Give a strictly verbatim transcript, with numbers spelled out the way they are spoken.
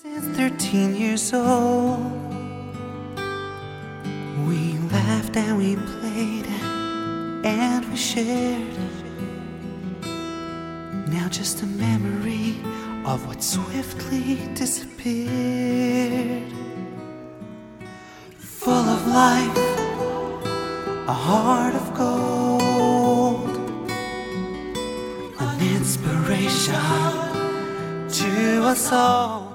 Since thirteen years old, we laughed and we played and we shared. Now just a memory of what swiftly disappeared. Full of life, a heart of gold, an inspiration to us all.